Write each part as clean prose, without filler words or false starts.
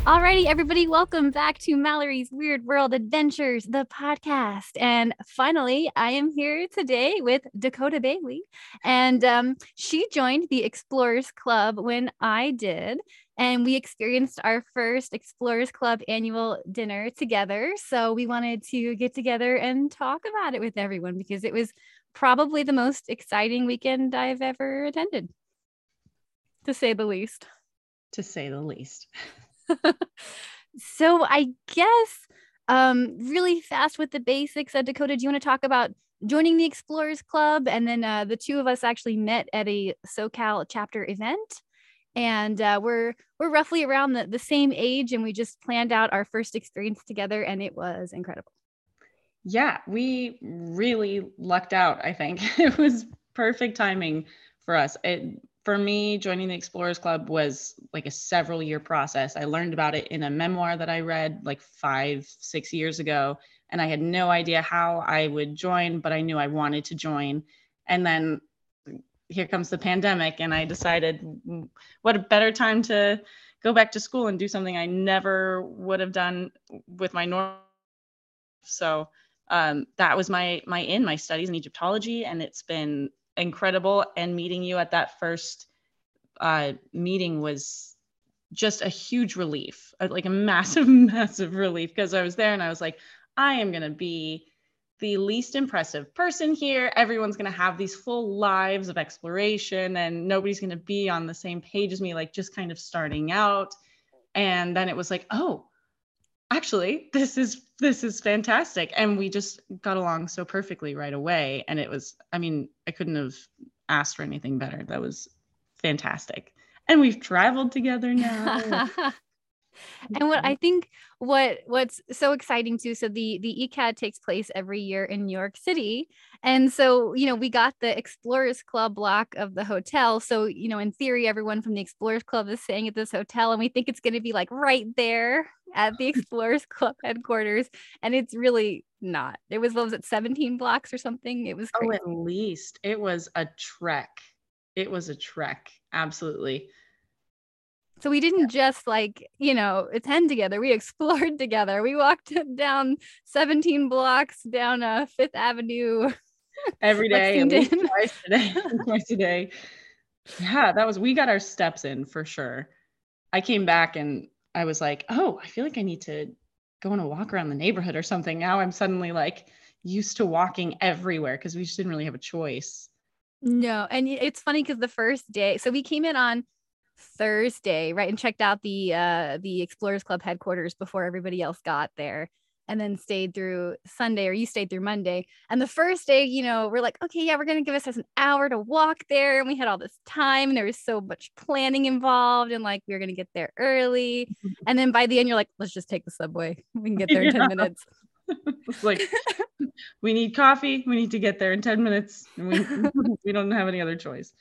Alrighty, everybody, welcome back to Mallory's Weird World Adventures, the podcast. And finally, I am here today with Dakota Bailey. And she joined the Explorers Club when I did. And we experienced our first Explorers Club annual dinner together. So we wanted to get together and talk about it with everyone because it was probably the most exciting weekend I've ever attended, to say the least. To say the least. So I guess really fast with the basics. Dakota, do you want to talk about joining the Explorers Club? And then the two of us actually met at a SoCal chapter event. And we're roughly around the same age, and we just planned out our first experience together, and it was incredible. Yeah, we really lucked out, I think. It was perfect timing for us. For me, joining the Explorers Club was like a several year process. I learned about it in a memoir that I read like 5-6 years ago, and I had no idea how I would join, but I knew I wanted to join. And then here comes the pandemic, and I decided what a better time to go back to school and do something I never would have done with my normal. So that was my studies in Egyptology, and it's been incredible. And meeting you at that first meeting was just a huge relief, like a massive, massive relief, because I was there and I was like, I am going to be the least impressive person here. Everyone's going to have these full lives of exploration and nobody's going to be on the same page as me, like just kind of starting out. And then it was like, oh, actually, this is fantastic. And we just got along so perfectly right away. And it was, I mean, I couldn't have asked for anything better. That was fantastic. And we've traveled together now. And what I think what's so exciting too, so the ECAD takes place every year in New York City. And so, we got the Explorers Club block of the hotel. So, in theory, everyone from the Explorers Club is staying at this hotel, and we think it's going to be like right there at the Explorers Club headquarters. And it's really not. It was, what was it, 17 blocks or something? It was Oh, crazy. at least. It was a trek. It was a trek. Absolutely. So we didn't just attend together. We explored together. We walked down 17 blocks down Fifth Avenue, Every day, at least Lexington. twice a day. Twice a day. Yeah, we got our steps in for sure. I came back and I was like, oh, I feel like I need to go on a walk around the neighborhood or something. Now I'm suddenly like used to walking everywhere because we just didn't really have a choice. No, and it's funny because the first day, so we came in on Thursday, right, and checked out the Explorers Club headquarters before everybody else got there, and then stayed through Sunday, or you stayed through Monday. And the first day, we're like, okay, yeah, we're gonna give us an hour to walk there, and we had all this time, and there was so much planning involved, and like we were gonna get there early, and then by the end, you're like, let's just take the subway. We can get there in 10 minutes. It's like we need coffee. We need to get there in 10 minutes. And we don't have any other choice.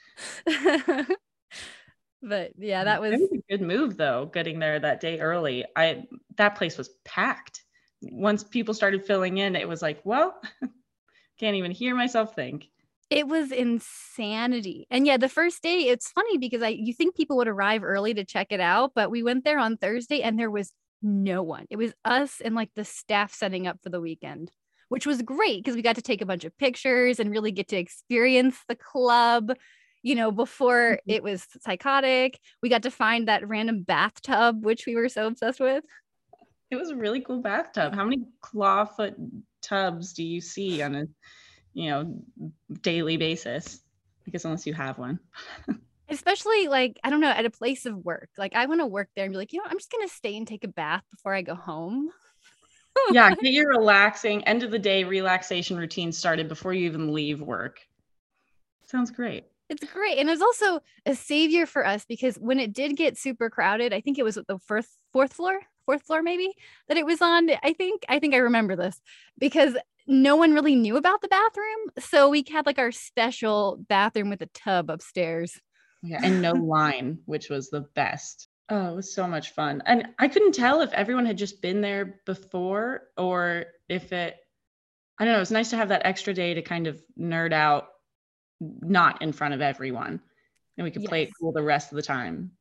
But yeah, that It was was a good move though, getting there that day early. That place was packed. Once people started filling in, it was like, well, can't even hear myself think. it was insanity. And yeah, the first day, it's funny because you think people would arrive early to check it out, but we went there on Thursday and there was no one. It was us and like the staff setting up for the weekend, which was great because we got to take a bunch of pictures and really get to experience the club. Before it was psychotic. We got to find that random bathtub, which we were so obsessed with. It was a really cool bathtub. How many clawfoot tubs do you see on a, daily basis? I guess unless you have one. Especially like, I don't know, at a place of work. Like I want to work there and be like, I'm just going to stay and take a bath before I go home. Yeah, get your relaxing end of the day relaxation routine started before you even leave work. Sounds great. It's great. And it was also a savior for us because when it did get super crowded, I think it was the fourth floor maybe that it was on. I think I remember this because no one really knew about the bathroom. So we had like our special bathroom with a tub upstairs. Yeah, and no line, which was the best. Oh, it was so much fun. And I couldn't tell if everyone had just been there before or if I don't know, it's nice to have that extra day to kind of nerd out, not in front of everyone. And we could play it Yes. cool the rest of the time.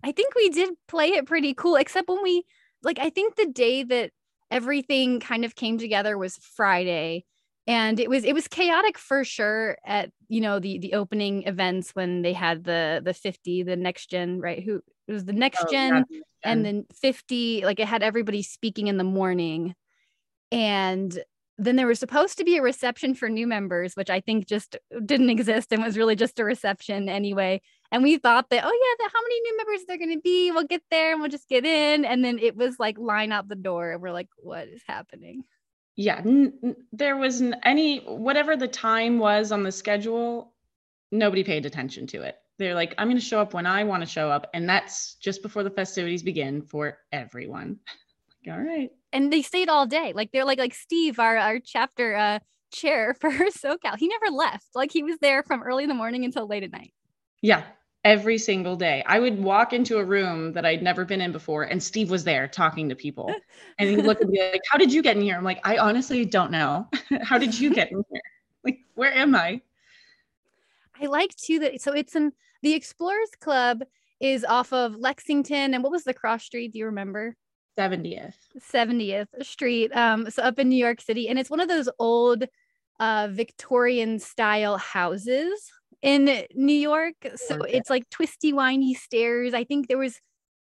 I think we did play it pretty cool, except when we like, I think the day that everything kind of came together was Friday. And it was chaotic for sure at, the opening events when they had the 50, the next gen, right? Who it was the next Oh, yeah. gen and then 50, like it had everybody speaking in the morning. And then there was supposed to be a reception for new members, which I think just didn't exist and was really just a reception anyway. And we thought that, oh yeah, how many new members there going to be? We'll get there and we'll just get in. And then it was like line out the door. And we're like, what is happening? Yeah, there wasn't any, whatever the time was on the schedule, nobody paid attention to it. They're like, I'm going to show up when I want to show up. And that's just before the festivities begin for everyone. All right. And they stayed all day. Like they're like Steve, our chapter chair for SoCal. He never left. Like he was there from early in the morning until late at night. Yeah, every single day. I would walk into a room that I'd never been in before, and Steve was there talking to people. And he'd look at me like, how did you get in here? I'm like, I honestly don't know. How did you get in here? Like, where am I? I like too that, so it's in the Explorers Club is off of Lexington. And what was the cross street? Do you remember? 70th Street. So up in New York City. And it's one of those old Victorian style houses in New York. So it's like twisty, windy stairs. I think there was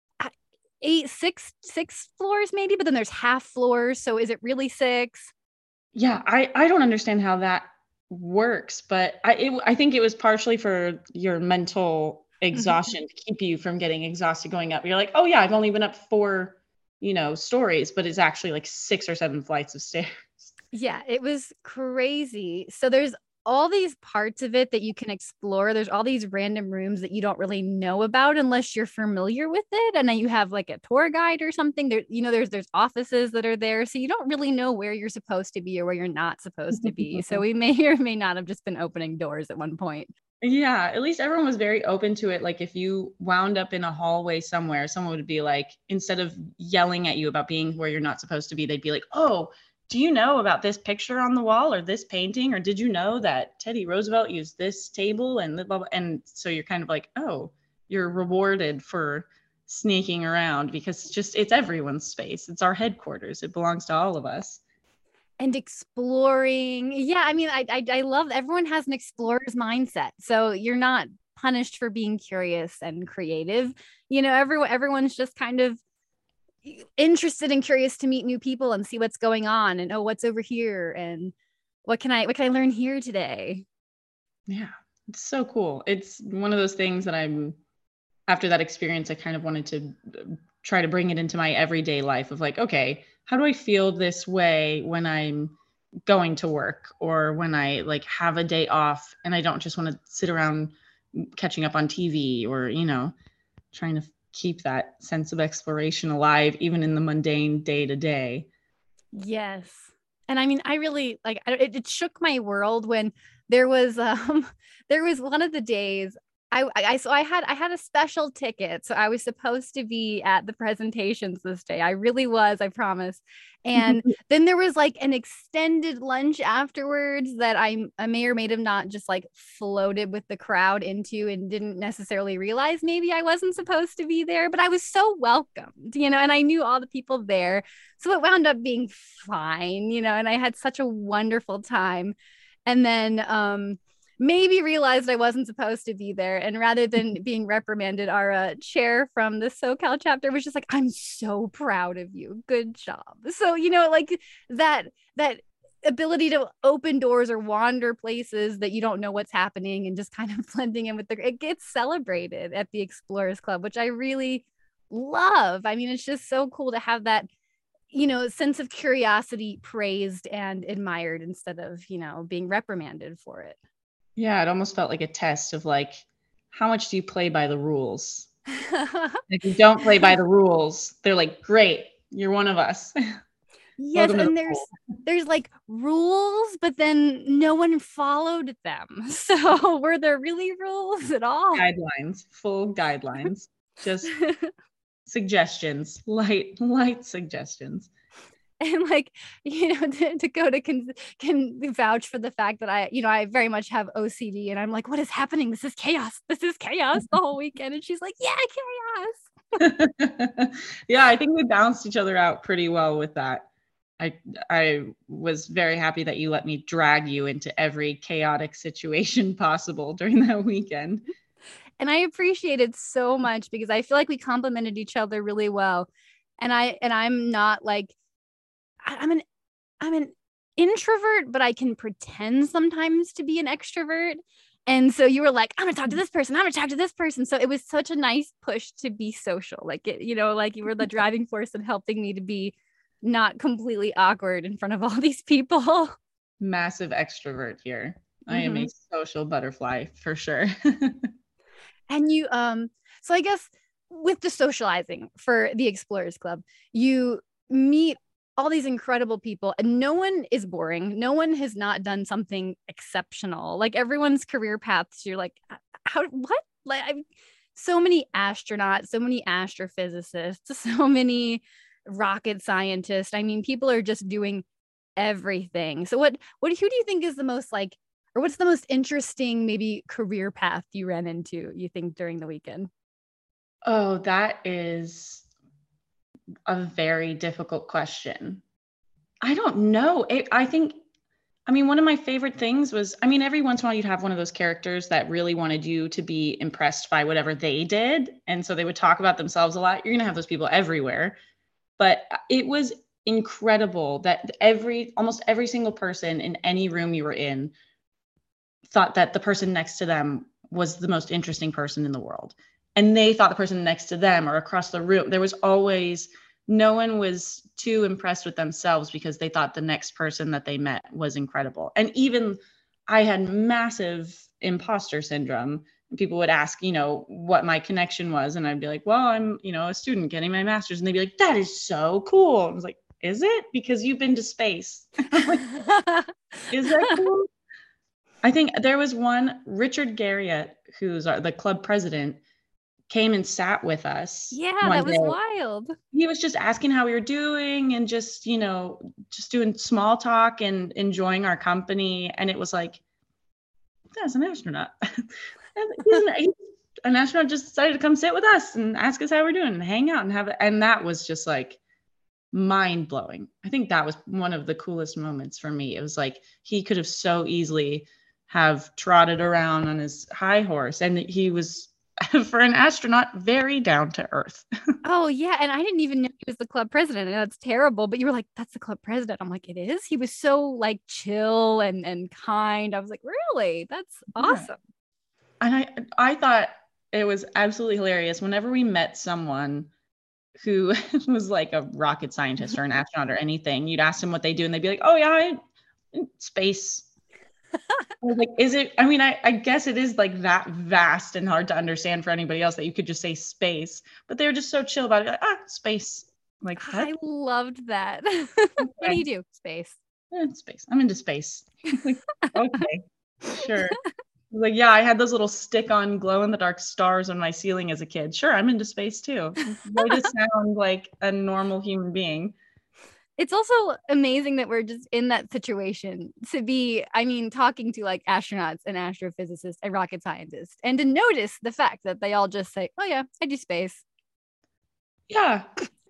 six floors maybe, but then there's half floors. So is it really 6? Yeah, I don't understand how that works, but I think it was partially for your mental exhaustion to keep you from getting exhausted going up. You're like, oh yeah, I've only been up 4, stories, but it's actually like 6 or 7 flights of stairs. Yeah, it was crazy. So there's all these parts of it that you can explore. There's all these random rooms that you don't really know about unless you're familiar with it. And then you have like a tour guide or something. There, there's offices that are there. So you don't really know where you're supposed to be or where you're not supposed to be. So we may or may not have just been opening doors at one point. Yeah, at least everyone was very open to it. Like if you wound up in a hallway somewhere, someone would be like, instead of yelling at you about being where you're not supposed to be, they'd be like, oh, do you know about this picture on the wall or this painting? Or did you know that Teddy Roosevelt used this table and blah, blah, blah. And so you're kind of like, oh, you're rewarded for sneaking around because it's everyone's space. It's our headquarters. It belongs to all of us. And exploring. Yeah, I mean, I love everyone has an explorer's mindset. So you're not punished for being curious and creative. Everyone's just kind of interested and curious to meet new people and see what's going on and what's over here and what can I learn here today. Yeah, it's so cool. It's one of those things that after that experience, I kind of wanted to try to bring it into my everyday life of like, okay, how do I feel this way when I'm going to work or when I like have a day off and I don't just want to sit around catching up on TV or, trying to keep that sense of exploration alive, even in the mundane day to day. Yes. And I mean, I really like it shook my world when there was one of the days I had a special ticket. So I was supposed to be at the presentations this day. I really was, I promise. And then there was like an extended lunch afterwards that I may or may have not just like floated with the crowd into and didn't necessarily realize maybe I wasn't supposed to be there, but I was so welcomed, and I knew all the people there. So it wound up being fine, and I had such a wonderful time. And then, maybe realized I wasn't supposed to be there. And rather than being reprimanded, our chair from the SoCal chapter was just like, I'm so proud of you. Good job. So, like that ability to open doors or wander places that you don't know what's happening and just kind of blending in with it gets celebrated at the Explorers Club, which I really love. I mean, it's just so cool to have that sense of curiosity praised and admired instead of, being reprimanded for it. Yeah, it almost felt like a test of like, how much do you play by the rules? If you don't play by the rules, they're like, great, you're one of us. Yes, and there's like rules, but then no one followed them. So were there really rules at all? Guidelines, full guidelines, just suggestions, light suggestions. And like, Dakota can vouch for the fact that I very much have OCD and I'm like, what is happening? This is chaos the whole weekend. And she's like, yeah, class. Yeah, I think we balanced each other out pretty well with that. I was very happy that you let me drag you into every chaotic situation possible during that weekend. And I appreciate it so much because I feel like we complemented each other really well. And I'm not like I'm an introvert, but I can pretend sometimes to be an extrovert. And so you were like, I'm gonna talk to this person, I'm gonna talk to this person. So it was such a nice push to be social. Like it, like you were the driving force in helping me to be not completely awkward in front of all these people. Massive extrovert here. I am Mm-hmm. a social butterfly for sure. And you so I guess with the socializing for the Explorers Club, you meet all these incredible people and no one is boring. No one has not done something exceptional. Like everyone's career paths, you're like, how, what? Like so many astronauts, so many astrophysicists, so many rocket scientists. I mean, people are just doing everything. So who do you think is the most like, or what's the most interesting maybe career path you ran into, you think, during the weekend? Oh, that is a very difficult question. I don't know. I mean, one of my favorite things was, I mean, every once in a while you'd have one of those characters that really wanted you to be impressed by whatever they did. And so they would talk about themselves a lot. You're going to have those people everywhere. But it was incredible that almost every single person in any room you were in thought that the person next to them was the most interesting person in the world. And they thought the person next to them or across the room, there was always, no one was too impressed with themselves because they thought the next person that they met was incredible. And even I had massive imposter syndrome. People would ask, what my connection was. And I'd be like, well, I'm, a student getting my master's. And they'd be like, that is so cool. I was like, is it? Because you've been to space. Like, is that cool? I think there was one, Richard Garriott, who's the club president, came and sat with us Yeah, one that was day. wild. He was just asking how we were doing and just, just doing small talk and enjoying our company. And it was like, that's an astronaut. He's an astronaut just decided to come sit with us and ask us how we're doing and hang out and have it. And that was just like mind blowing. I think that was one of the coolest moments for me. It was like he could have so easily have trotted around on his high horse, and he was, for an astronaut, very down to earth. Oh yeah, and I didn't even know he was the club president. And that's terrible. But you were like, "That's the club president." I'm like, "It is." He was so like chill and kind. I was like, "Really? That's awesome." And I thought it was absolutely hilarious whenever we met someone who was like a rocket scientist or an astronaut or anything. You'd ask them what they do, and they'd be like, "Oh yeah, space." I was like, is it? I mean, I guess it is like that vast and hard to understand for anybody else that you could just say space, but they were just so chill about it. Like, space. I'm like, what? I loved that. Okay. What do you do? Space. Space. I'm into space. Like, okay, sure. Like, yeah, I had those little stick-on glow-in-the-dark stars on my ceiling as a kid. Sure, I'm into space too. Way to sound like a normal human being. It's also amazing that we're just in that situation to be, I mean, talking to like astronauts and astrophysicists and rocket scientists and to notice the fact that they all just say, oh yeah, I do space. Yeah.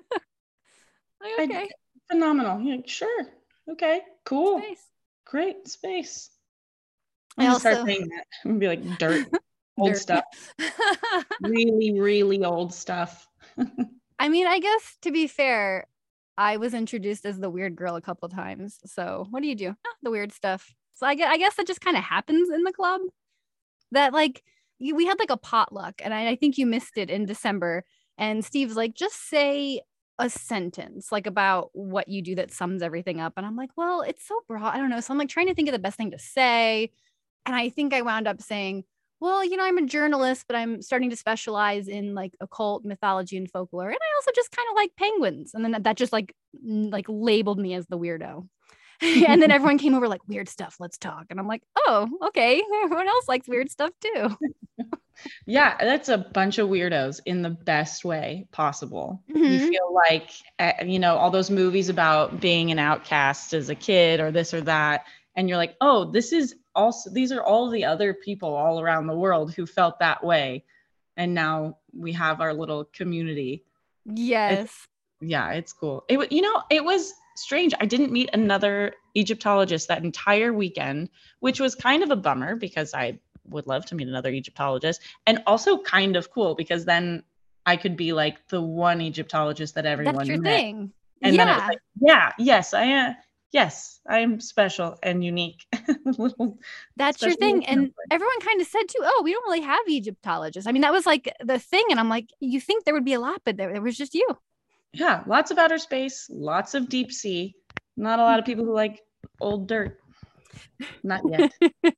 Like, okay. Phenomenal. You're like, sure. Okay, cool. Space. Great. Space. I I'm gonna also start saying that. I'm gonna be like dirt, old Dirt. stuff. Really, really old stuff. I mean, I guess to be fair, I was introduced as the weird girl a couple times. So what do you do? The weird stuff. So I guess that just kind of happens in the club. That like we had like a potluck, and I think you missed it in December. And Steve's like, just say a sentence like about what you do that sums everything up. And I'm like, well, it's so broad. I don't know. So I'm like trying to think of the best thing to say. And I think I wound up saying, well, I'm a journalist, but I'm starting to specialize in like occult mythology and folklore. And I also just kind of like penguins. And then that just like labeled me as the weirdo. And then everyone came over like, weird stuff, let's talk. And I'm like, oh, okay. Everyone else likes weird stuff too. Yeah, that's a bunch of weirdos in the best way possible. You Mhm. feel like, all those movies about being an outcast as a kid or this or that. And you're like, oh, these are all the other people all around the world who felt that way. And now we have our little community. Yes. It's cool. It was strange. I didn't meet another Egyptologist that entire weekend, which was kind of a bummer because I would love to meet another Egyptologist, and also kind of cool because then I could be like the one Egyptologist that everyone That's your met. thing. And yeah. then it was like, yeah, yes, I am. Yes, I am special and unique. That's your thing. And everyone kind of said too, oh, we don't really have Egyptologists. I mean, that was like the thing. And I'm like, you think there would be a lot, but there was just you. Yeah, lots of outer space, lots of deep sea. Not a lot of people who like old dirt. Not yet.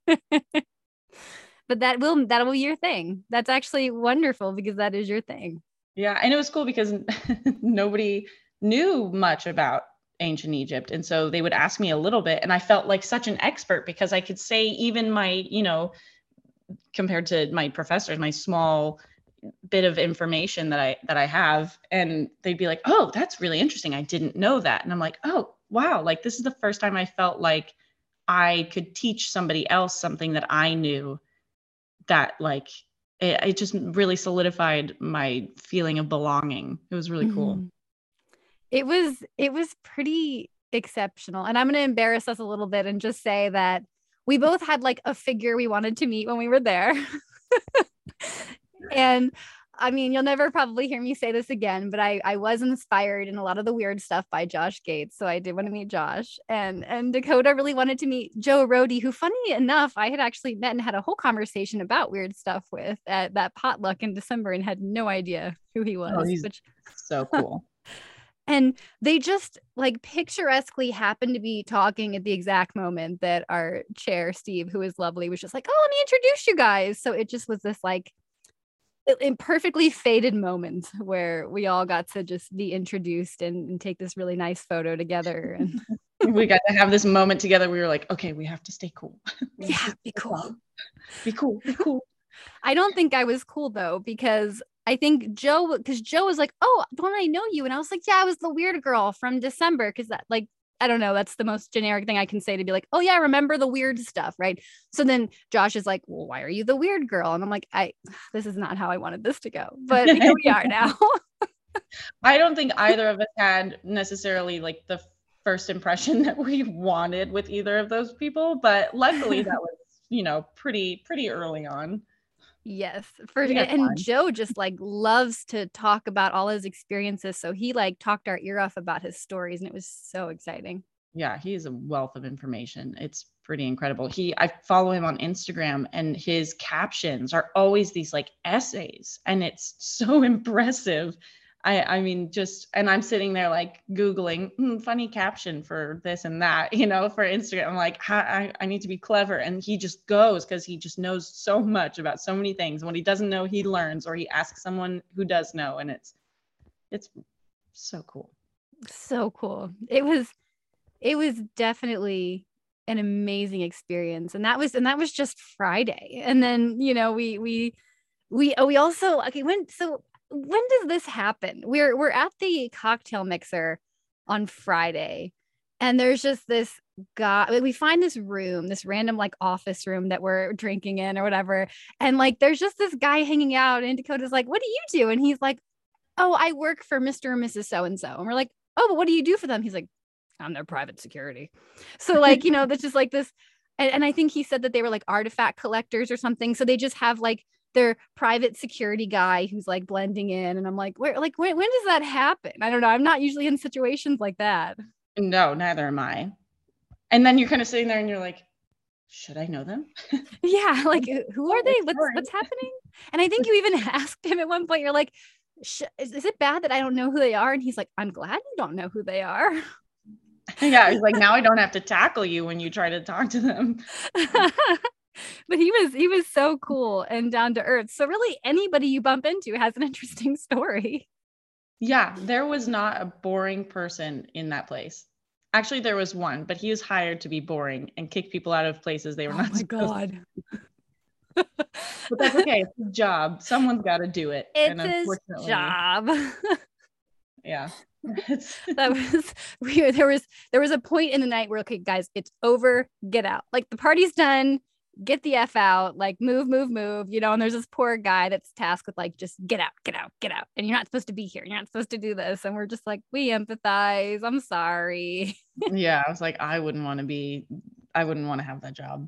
But that'll be your thing. That's actually wonderful because that is your thing. Yeah, and it was cool because nobody knew much about ancient Egypt. And so they would ask me a little bit, and I felt like such an expert because I could say even my, compared to my professors, my small bit of information that I have, and they'd be like, "Oh, that's really interesting. I didn't know that." And I'm like, "Oh, wow. Like this is the first time I felt like I could teach somebody else something that I knew, that like it just really solidified my feeling of belonging. It was really cool. It was pretty exceptional. And I'm going to embarrass us a little bit and just say that we both had like a figure we wanted to meet when we were there. And I mean, you'll never probably hear me say this again, but I was inspired in a lot of the weird stuff by Josh Gates. So I did want to meet Josh, and Dakota really wanted to meet Joe Rohde, who funny enough, I had actually met and had a whole conversation about weird stuff with at that potluck in December and had no idea who he was. Oh, he's so cool. And they just like picturesquely happened to be talking at the exact moment that our chair, Steve, who is lovely, was just like, oh, let me introduce you guys. So it just was this like imperfectly faded moment where we all got to just be introduced and take this really nice photo together. And we got to have this moment together. We were like, okay, we have to stay cool. Yeah, be cool. Be cool. Be cool. I don't think I was cool though, because I think Joe was like, oh, don't I know you? And I was like, yeah, I was the weird girl from December. Because that, like, I don't know, that's the most generic thing I can say to be like, oh yeah, I remember the weird stuff, right? So then Josh is like, well, why are you the weird girl? And I'm like, this is not how I wanted this to go, but here we are now. I don't think either of us had necessarily like the first impression that we wanted with either of those people, but luckily that was, pretty early on. Yes, and Joe just like loves to talk about all his experiences. So he like talked our ear off about his stories, and it was so exciting. Yeah, he's a wealth of information. It's pretty incredible. I follow him on Instagram, and his captions are always these like essays, and it's so impressive. I mean, and I'm sitting there like Googling funny caption for this and that, for Instagram. I'm like, I need to be clever. And he just goes because he just knows so much about so many things. When he doesn't know, he learns, or he asks someone who does know. And it's so cool. So cool. It was definitely an amazing experience. And that was just Friday. And then, we also, okay, when does this happen? We're at the cocktail mixer on Friday, and there's just this guy. We find this room, this random like office room that we're drinking in or whatever, and like there's just this guy hanging out, and Dakota's like, what do you do? And he's like, oh, I work for Mr. and Mrs. So-and-so. And we're like, oh, but what do you do for them? He's like, I'm their private security. So like, that's just like this. And I think he said that they were like artifact collectors or something. So they just have like their private security guy who's like blending in. And I'm like, when does that happen? I don't know. I'm not usually in situations like that. No, neither am I. And then you're kind of sitting there and you're like, should I know them? Yeah. Like, who are they? What's happening? And I think you even asked him at one point, you're like, is it bad that I don't know who they are? And he's like, I'm glad you don't know who they are. Yeah. He's like, now I don't have to tackle you when you try to talk to them. But he was so cool and down to earth. So really anybody you bump into has an interesting story. Yeah, there was not a boring person in that place. Actually, there was one, but he was hired to be boring and kick people out of places they were not supposed to. But that's okay. It's a job. Someone's got to do it. It's his job. Yeah. There was a point in the night where, okay, guys, it's over, get out. Like the party's done, get the F out, like move, you know, and there's this poor guy that's tasked with like, just get out. And you're not supposed to be here. You're not supposed to do this. And we're just like, we empathize. I'm sorry. Yeah. I was like, I wouldn't want to have that job.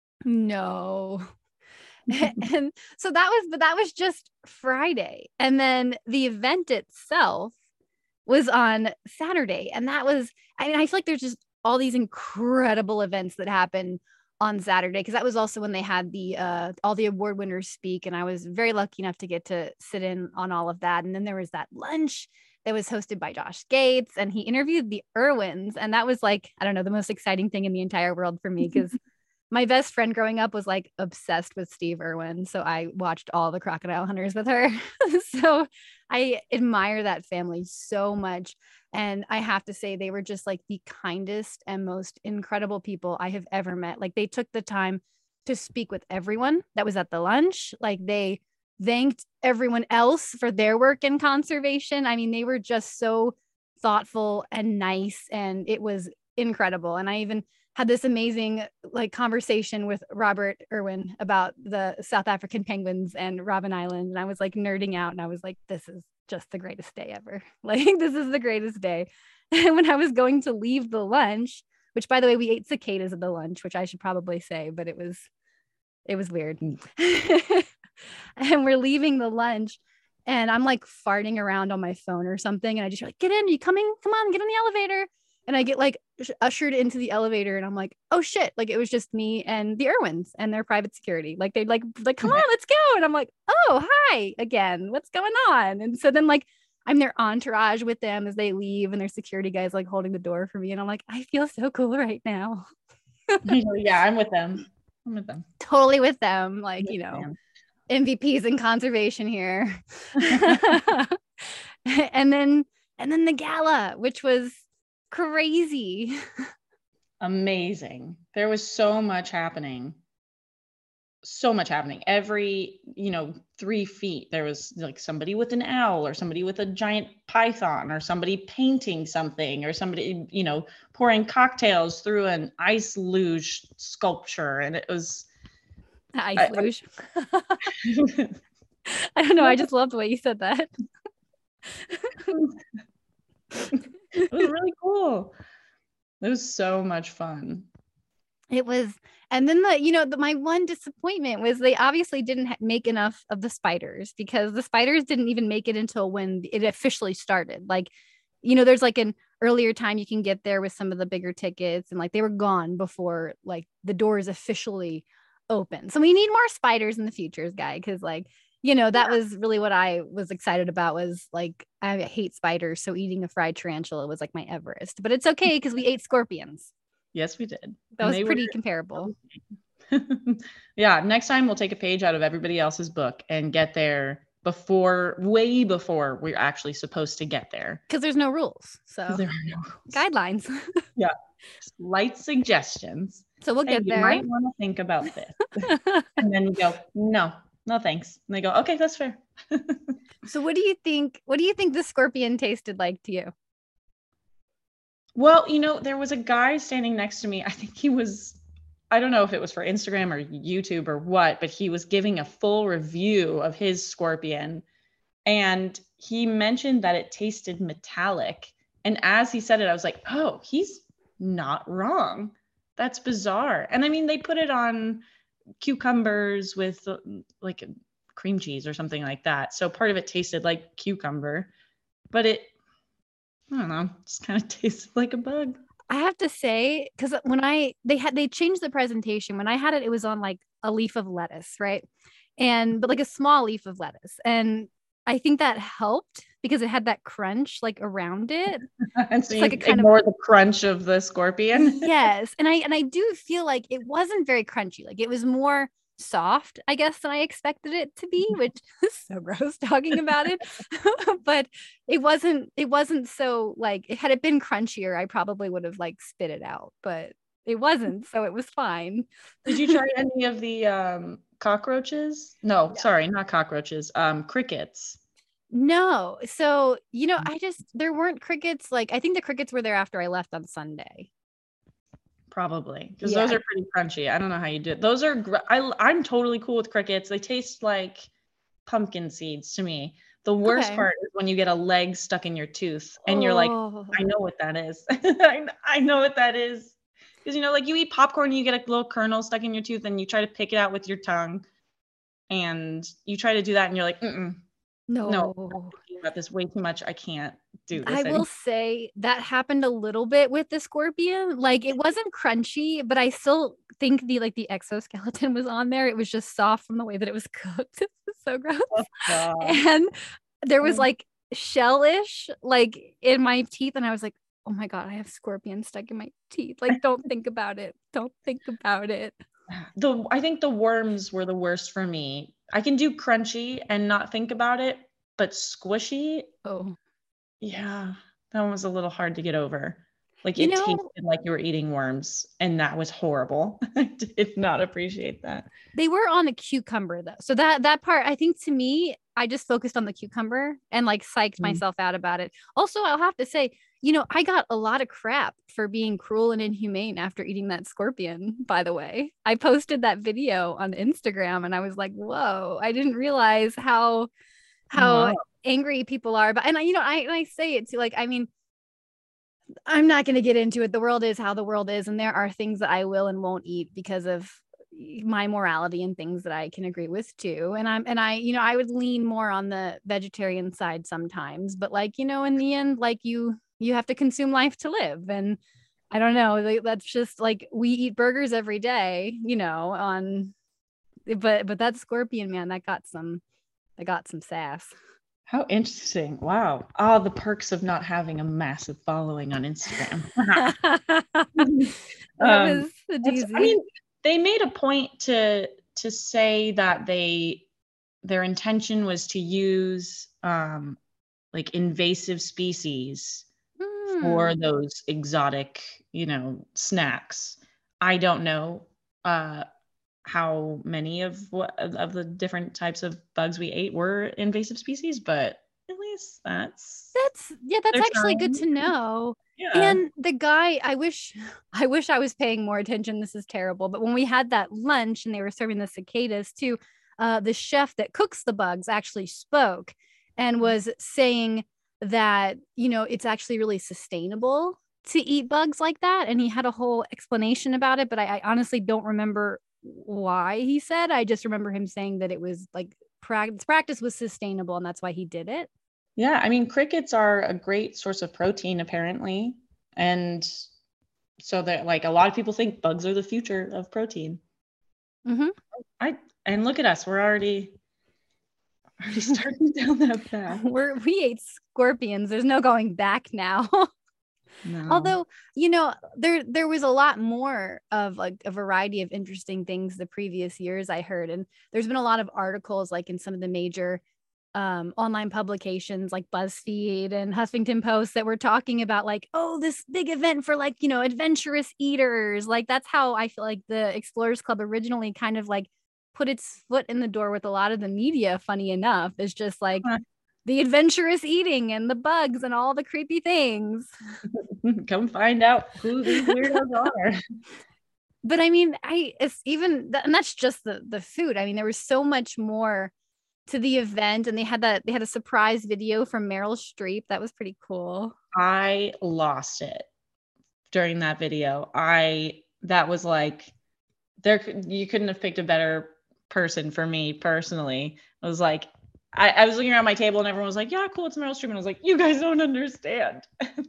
No. And so that was just Friday. And then the event itself was on Saturday. And that was, I mean, I feel like there's just all these incredible events that happen on Saturday, because that was also when they had the all the award winners speak, and I was very lucky enough to get to sit in on all of that. And then there was that lunch that was hosted by Josh Gates, and he interviewed the Irwins, and that was like, I don't know, the most exciting thing in the entire world for me, because my best friend growing up was like obsessed with Steve Irwin. So I watched all the Crocodile Hunters with her. So I admire that family so much. And I have to say, they were just like the kindest and most incredible people I have ever met. Like, they took the time to speak with everyone that was at the lunch. Like, they thanked everyone else for their work in conservation. I mean, they were just so thoughtful and nice, and it was incredible. And I even had this amazing like conversation with Robert Irwin about the South African penguins and Robben Island. And I was like nerding out, and I was like, this is just the greatest day ever. Like, this is the greatest day. And when I was going to leave the lunch, which by the way, we ate cicadas at the lunch, which I should probably say, but it was weird. And we're leaving the lunch, and I'm like farting around on my phone or something. And I just like, get in, are you coming? Come on, get in the elevator. And I get like ushered into the elevator, and I'm like, oh shit. Like, it was just me and the Irwins and their private security. Like, they'd like, come on, let's go. And I'm like, oh, hi again. What's going on? And so then like, I'm their entourage with them as they leave, and their security guys like holding the door for me. And I'm like, I feel so cool right now. Yeah, I'm with them. Totally with them. Like, you know, MVPs in conservation here. And then the gala, which was crazy. Amazing. There was so much happening. Every 3 feet there was like somebody with an owl, or somebody with a giant python, or somebody painting something, or somebody pouring cocktails through an ice luge sculpture. And it was ice luge. I don't know, I just loved the way you said that. It was really cool. It was so much fun. It was. And then my one disappointment was they obviously didn't make enough of the spiders, because the spiders didn't even make it until when it officially started. Like, there's like an earlier time you can get there with some of the bigger tickets, and like they were gone before like the doors officially open. So we need more spiders in the futures, guy, because like, that was really what I was excited about, was like, I hate spiders. So eating a fried tarantula was like my Everest, but it's okay because we ate scorpions. Yes, we did. That was pretty comparable. Yeah. Next time we'll take a page out of everybody else's book and get there way before we're actually supposed to get there. Because there's no rules. So there are no rules. Guidelines. Yeah. Light suggestions. So we'll get there. You might want to think about this. And then you go, no thanks. And they go, okay, that's fair. So what do you think the scorpion tasted like to you? Well, there was a guy standing next to me. I think I don't know if it was for Instagram or YouTube or what, but he was giving a full review of his scorpion. And he mentioned that it tasted metallic. And as he said it, I was like, oh, he's not wrong. That's bizarre. And I mean, they put it on cucumbers with like cream cheese or something like that. So part of it tasted like cucumber, but I don't know, just kind of tasted like a bug. I have to say, because when they changed the presentation, when I had it, it was on like a leaf of lettuce, right? But like a small leaf of lettuce. And I think that helped because it had that crunch like around it. And so like the crunch of the scorpion. Yes. And I do feel like it wasn't very crunchy. Like, it was more soft, I guess, than I expected it to be, which is so gross talking about it. But it wasn't so like, had it been crunchier, I probably would have like spit it out, but it wasn't, so it was fine. Did you try any of the cockroaches? No, sorry, not cockroaches. Crickets. No. So, there weren't crickets. Like, I think the crickets were there after I left on Sunday. Probably, because those are pretty crunchy. I don't know how you do it. Those are I'm totally cool with crickets. They taste like pumpkin seeds to me. The worst part is when you get a leg stuck in your tooth and you're like, I know what that is. I know what that is. Because, you know, like you eat popcorn and you get a little kernel stuck in your tooth and you try to pick it out with your tongue and you try to do that and you're like, no, I'm thinking about this way too much. I can't do this. I will say that happened a little bit with the scorpion. Like it wasn't crunchy, but I still think the exoskeleton was on there. It was just soft from the way that it was cooked. It was so gross. Oh, and there was like shellish like in my teeth, and I was like, oh my God, I have scorpion stuck in my teeth. Like, don't think about it. Don't think about it. I think the worms were the worst for me. I can do crunchy and not think about it, but squishy. Oh. Yeah, that one was a little hard to get over. Like it tasted like you were eating worms, and that was horrible. I did not appreciate that. They were on a cucumber though. So that part, I think to me, I just focused on the cucumber and like psyched myself out about it. Also, I'll have to say, you know, I got a lot of crap for being cruel and inhumane after eating that scorpion, by the way. I posted that video on Instagram and I was like, whoa, I didn't realize how angry people are. But, and you know, I say it too, like, I mean, I'm not going to get into it. The world is how the world is. And there are things that I will and won't eat because of my morality and things that I can agree with too. And I, you know, I would lean more on the vegetarian side sometimes, but like, you know, in the end, like you have to consume life to live. And I don't know, that's just like, we eat burgers every day, you know, but that scorpion, man, that got some sass. How interesting. Wow. Oh, the perks of not having a massive following on Instagram. That was a doozy. I mean, they made a point to say that their intention was to use like invasive species for those exotic, you know, snacks. I don't know how many of the different types of bugs we ate were invasive species, but at least that's actually good to know. Yeah. And the guy, I wish I was paying more attention. This is terrible. But when we had that lunch and they were serving the cicadas too, the chef that cooks the bugs actually spoke and was saying that, you know, it's actually really sustainable to eat bugs like that. And he had a whole explanation about it, but I honestly don't remember why he said. I just remember him saying that it was like practice was sustainable and that's why he did it. Yeah, I mean, crickets are a great source of protein apparently, and so that like a lot of people think bugs are the future of protein. And look at us, we're already starting down that path. We ate scorpions. There's no going back now. No. Although, you know, there was a lot more of like a variety of interesting things the previous years I heard. And there's been a lot of articles like in some of the major online publications like BuzzFeed and Huffington Post that were talking about like, oh, this big event for like, you know, adventurous eaters. Like that's how I feel like the Explorers Club originally kind of like put its foot in the door with a lot of the media, funny enough. It's just like the adventurous eating and the bugs and all the creepy things. Come find out who these weirdos are. But I mean, and that's just the food. I mean, there was so much more to the event, and they had a surprise video from Meryl Streep. That was pretty cool. I lost it during that video. That was like, you couldn't have picked a better person for me personally. I was like, I was looking around my table and everyone was like, yeah, cool, it's Meryl Streep. And I was like, you guys don't understand.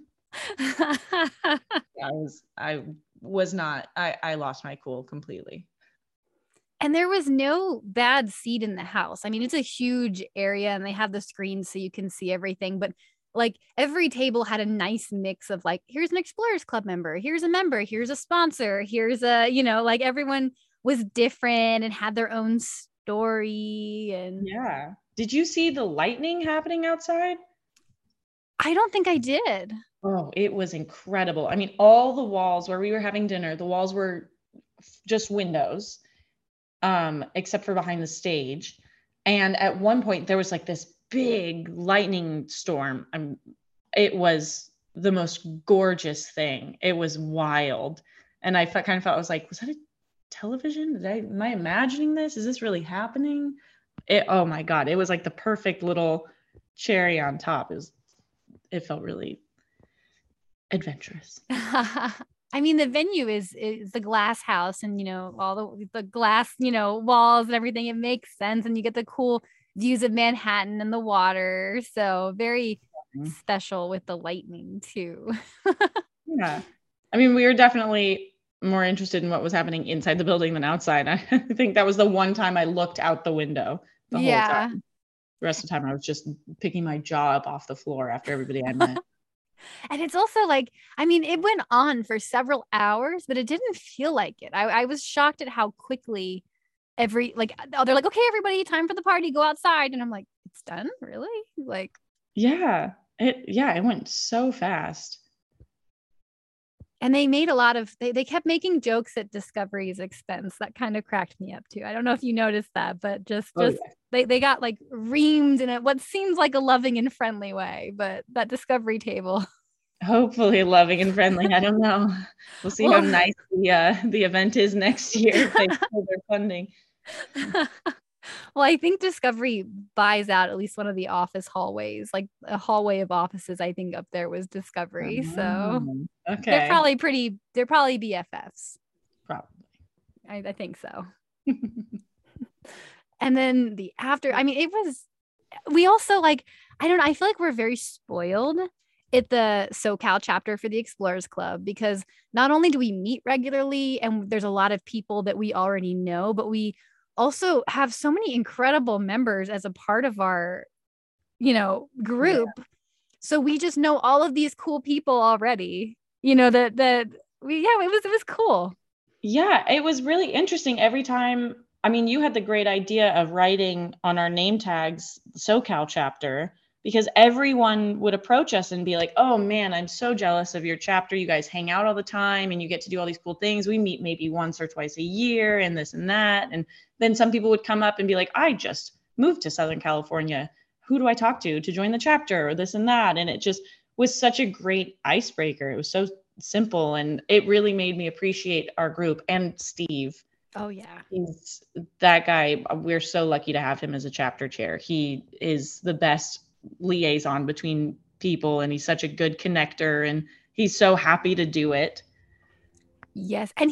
I lost my cool completely. And there was no bad seat in the house. I mean, it's a huge area and they have the screens so you can see everything. But like every table had a nice mix of like, here's an Explorers Club member, here's a member, here's a sponsor, here's a, you know, like everyone was different and had their own story. And yeah. Did you see the lightning happening outside? I don't think I did. Oh, it was incredible. I mean, all the walls where we were having dinner, the walls were just windows, except for behind the stage. And at one point there was like this big lightning storm. It was the most gorgeous thing. It was wild. And I kind of felt, I was like, was that a television? Am I imagining this? Is this really happening? Oh my God. It was like the perfect little cherry on top. It felt really adventurous. I mean, the venue is the glass house, and all the glass, walls and everything. It makes sense, and you get the cool views of Manhattan and the water. So very special with the lightning too. Yeah. I mean, we were definitely more interested in what was happening inside the building than outside. I think that was the one time I looked out the window the whole time. The rest of the time I was just picking my jaw up off the floor after everybody I met. And it's also like, I mean, it went on for several hours, but it didn't feel like it. I was shocked at how quickly they're like, okay, everybody, time for the party, go outside. And I'm like, it's done? Really? Like, it went so fast. And they made they kept making jokes at Discovery's expense. That kind of cracked me up too. I don't know if you noticed that, but they got like reamed in what seems like a loving and friendly way, but that Discovery table. Hopefully loving and friendly. I don't know. We'll see how nice the event is next year if they pull their funding. Well, I think Discovery buys out at least one of the office hallways, like a hallway of offices. I think up there was Discovery. So okay. They're probably BFFs. Probably. I think so. And then the after, I mean, we also like, I don't know, I feel like we're very spoiled at the SoCal chapter for the Explorers Club, because not only do we meet regularly and there's a lot of people that we already know, but we also have so many incredible members as a part of our, group. Yeah. So we just know all of these cool people already, it was cool. Yeah, it was really interesting every time. I mean, you had the great idea of writing on our name tags, SoCal chapter, because everyone would approach us and be like, oh man, I'm so jealous of your chapter. You guys hang out all the time and you get to do all these cool things. We meet maybe once or twice a year and this and that. And then some people would come up and be like, I just moved to Southern California. Who do I talk to join the chapter or this and that? And it just was such a great icebreaker. It was so simple, and it really made me appreciate our group and Steve. Oh yeah. He's that guy. We're so lucky to have him as a chapter chair. He is the best liaison between people, and he's such a good connector, and he's so happy to do it. Yes. And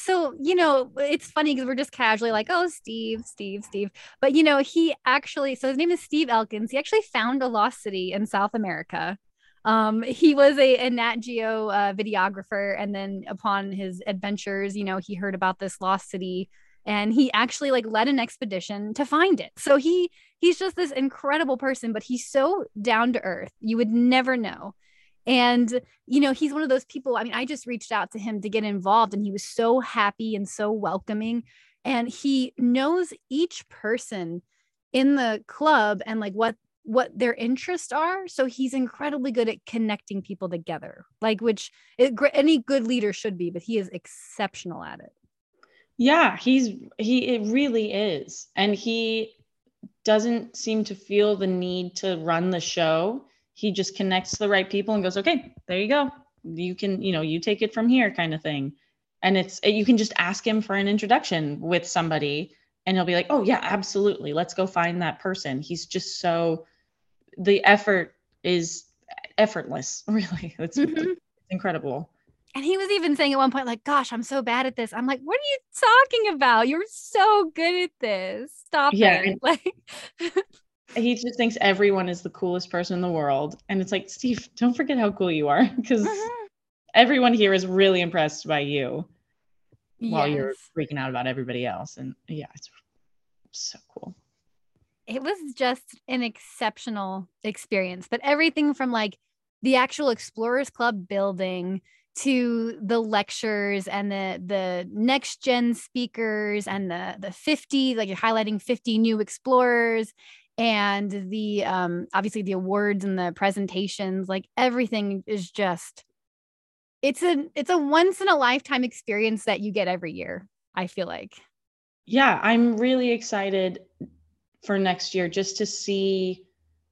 it's funny because we're just casually like, oh, Steve. But, he actually, so his name is Steve Elkins. He actually found a lost city in South America. He was a Nat Geo videographer. And then upon his adventures, he heard about this lost city, and he actually like led an expedition to find it. So he's just this incredible person, but he's so down to earth. You would never know. And, he's one of those people. I mean, I just reached out to him to get involved, and he was so happy and so welcoming. And he knows each person in the club and like what their interests are. So he's incredibly good at connecting people together, like any good leader should be, but he is exceptional at it. Yeah, it really is. And he doesn't seem to feel the need to run the show. He just connects the right people and goes, okay, there you go. You can, you take it from here kind of thing. And you can just ask him for an introduction with somebody and he'll be like, oh yeah, absolutely. Let's go find that person. He's just the effort is effortless, really. It's incredible. And he was even saying at one point, like, gosh, I'm so bad at this. I'm like, what are you talking about? You're so good at this. Stop it. Like, he just thinks everyone is the coolest person in the world. And it's like, Steve, don't forget how cool you are, because everyone here is really impressed by you while you're freaking out about everybody else. And yeah, it's so cool. It was just an exceptional experience. But everything from like the actual Explorers Club building to the lectures and the next gen speakers and the 50, like you're highlighting 50 new explorers, and the obviously the awards and the presentations, like everything is just, it's a once in a lifetime experience that you get every year, I feel like. Yeah, I'm really excited for next year just to see,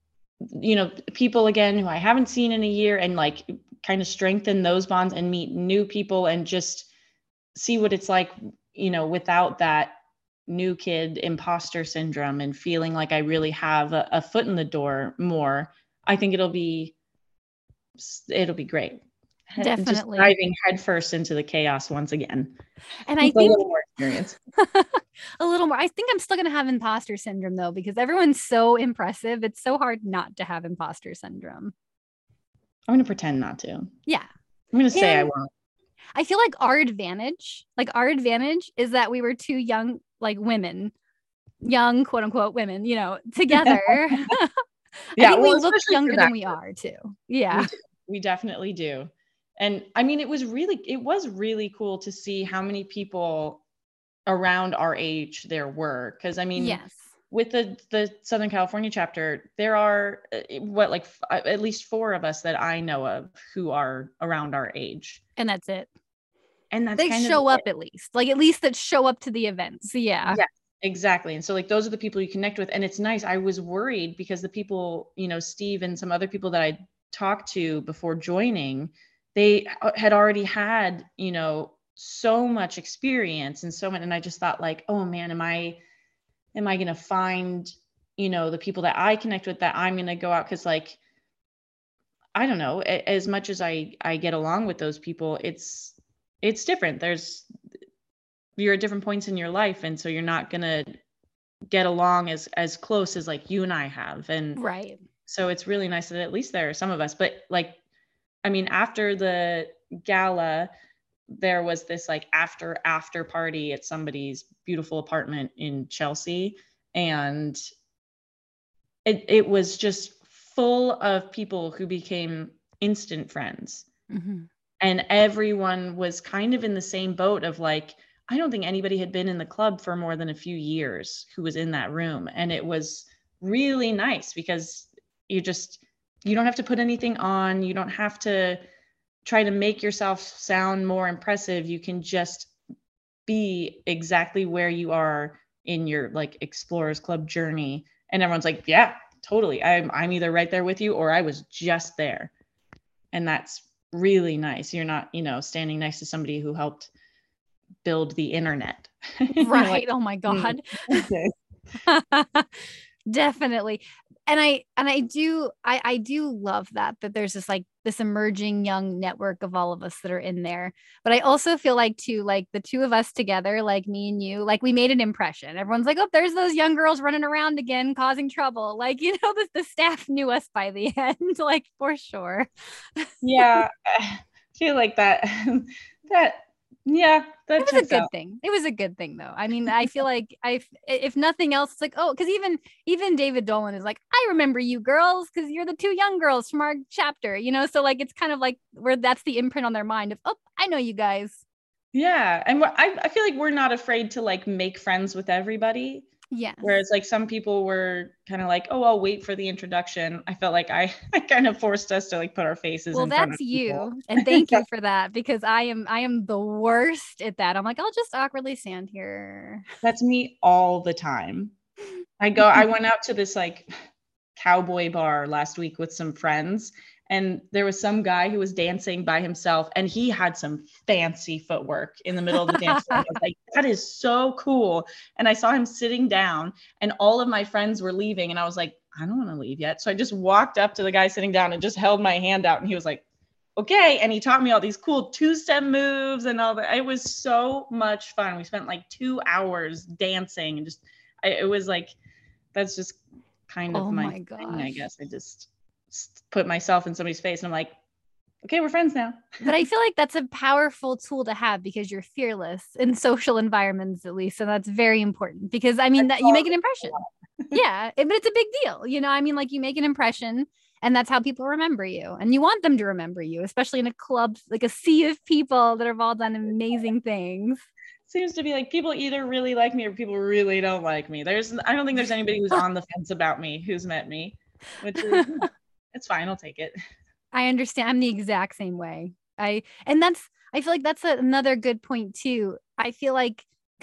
people again who I haven't seen in a year, and like kind of strengthen those bonds and meet new people and just see what it's like, without that new kid imposter syndrome and feeling like I really have a foot in the door more, I think it'll be great. Just Definitely. diving headfirst into the chaos once again. And I With a think little more experience. a little more. I think I'm still going to have imposter syndrome though, because everyone's so impressive. It's so hard not to have imposter syndrome. I'm going to pretend not to. Yeah. I'm going to say I won't. I feel like our advantage is that we were two young, like young, quote unquote women, together. Yeah, I think we look younger than we are too. Yeah. We definitely do. And I mean, it was really cool to see how many people around our age there were. Cause I mean, yes, with the Southern California chapter, there are at least 4 of us that I know of who are around our age. And that's it. And that's they show up at least that show up to the events. Yeah. Yeah, exactly. And so like, those are the people you connect with. And it's nice. I was worried because the people, Steve and some other people that I talked to before joining, they had already had, so much experience and I just thought like, oh man, am I going to find, the people that I connect with that I'm going to go out? Cause like, I don't know, as much as I get along with those people, it's different. You're at different points in your life. And so you're not going to get along as close as like you and I have. And right. So it's really nice that at least there are some of us, but like, I mean, after the gala, there was this like after party at somebody's beautiful apartment in Chelsea. And it was just full of people who became instant friends. Mm-hmm. And everyone was kind of in the same boat of like, I don't think anybody had been in the club for more than a few years who was in that room. And it was really nice because you don't have to put anything on. You don't have to try to make yourself sound more impressive. You can just be exactly where you are in your like Explorers Club journey. And everyone's like, yeah, totally. I'm either right there with you or I was just there. And that's really nice. You're not, standing next to somebody who helped build the internet. Right. Like, oh my God. Okay. Definitely. And I do love that there's this emerging young network of all of us that are in there. But I also feel like too, like the two of us together, like me and you, like we made an impression. Everyone's like, oh, there's those young girls running around again, causing trouble. Like, the staff knew us by the end, like for sure. Yeah. I feel like that yeah, it was a good thing. It was a good thing though. I mean, I feel like if nothing else, it's like, oh, because even David Dolan is like, I remember you girls because you're the 2 young girls from our chapter, so like it's kind of like where that's the imprint on their mind of, oh, I know you guys. Yeah. And I feel like we're not afraid to like make friends with everybody. Yeah. Whereas like some people were kind of like, oh, I'll wait for the introduction. I felt like I kind of forced us to like put our faces in front of people. Well, that's you. And thank you for that, because I am the worst at that. I'm like, I'll just awkwardly stand here. That's me all the time. I went out to this like cowboy bar last week with some friends. And there was some guy who was dancing by himself and he had some fancy footwork in the middle of the dance floor. I was like, that is so cool. And I saw him sitting down and all of my friends were leaving. And I was like, I don't want to leave yet. So I just walked up to the guy sitting down and just held my hand out. And he was like, okay. And he taught me all these cool 2-step moves and all that. It was so much fun. We spent like 2 hours dancing and it was like, that's just kind of my thing, I guess. I just put myself in somebody's face and I'm like, okay, we're friends now. But I feel like that's a powerful tool to have because you're fearless in social environments, at least. So that's very important because I mean, that you make an impression. Yeah. But it's a big deal. I mean, like you make an impression and that's how people remember you and you want them to remember you, especially in a club, like a sea of people that have all done amazing things. Seems to be like people either really like me or people really don't like me. I don't think there's anybody who's on the fence about me who's met me, which is it's fine. I'll take it. I understand. I'm the exact same way. I feel like that's another good point too. I feel like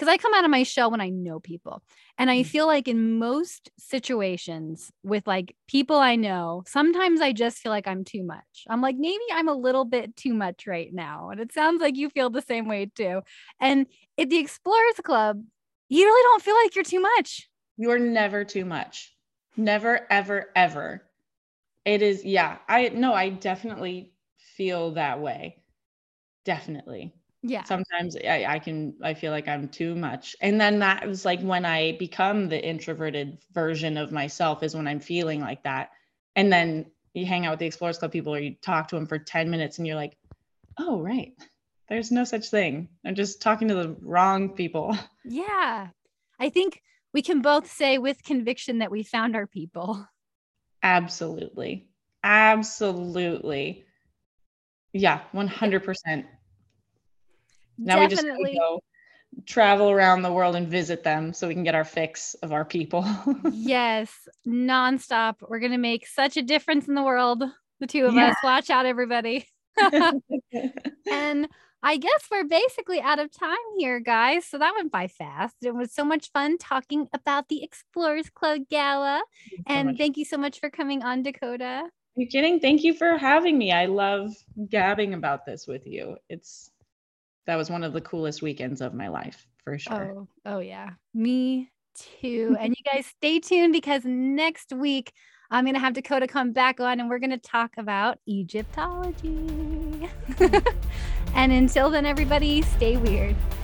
because I come out of my shell when I know people. And I feel like in most situations with like people I know, sometimes I just feel like I'm too much. I'm like, maybe I'm a little bit too much right now. And it sounds like you feel the same way too. And at the Explorers Club, you really don't feel like you're too much. You're never too much. Never, ever, ever. It is, yeah. I definitely feel that way. Definitely. Yeah. Sometimes I feel like I'm too much. And then that was like when I become the introverted version of myself is when I'm feeling like that. And then you hang out with the Explorers Club people or you talk to them for 10 minutes and you're like, oh, right. There's no such thing. I'm just talking to the wrong people. Yeah. I think we can both say with conviction that we found our people. Absolutely. Absolutely. Yeah, 100%. Now we just Definitely. go travel around the world and visit them so we can get our fix of our people. Yes, nonstop. We're going to make such a difference in the world. The two of us. Watch out, everybody. And I guess we're basically out of time here, guys. So that went by fast. It was so much fun talking about the Explorers Club Gala. And thank you so much for coming on, Dakota. You're kidding? Thank you for having me. I love gabbing about this with you. That was one of the coolest weekends of my life, for sure. Oh yeah. Me too. And you guys stay tuned because next week I'm going to have Dakota come back on and we're going to talk about Egyptology. And until then, everybody, stay weird.